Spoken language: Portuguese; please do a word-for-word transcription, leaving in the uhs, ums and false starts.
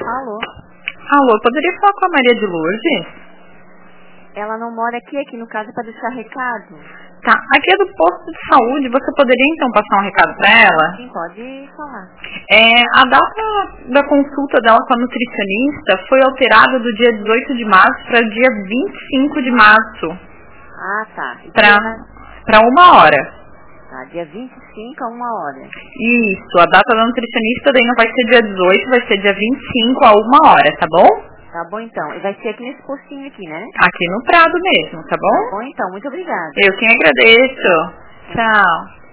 Alô? Alô, poderia falar com a Maria de Lourdes? Ela não mora aqui, aqui no caso, para deixar recado. Tá, aqui é do posto de saúde, você poderia então passar um recado pra ela? Sim, pode falar. É, a data da consulta dela com a nutricionista foi alterada do dia dezoito de março para dia vinte e cinco de março. Ah, tá. Pra, pra uma hora. Tá, dia vinte e cinco a uma hora. Isso, a data da nutricionista daí não vai ser dia dezoito, vai ser dia vinte e cinco a uma hora, tá bom? Tá bom então. E vai ser aqui nesse postinho aqui, né? Aqui no Prado mesmo, tá bom? Tá bom então, muito obrigada. Eu quem agradeço. Tchau.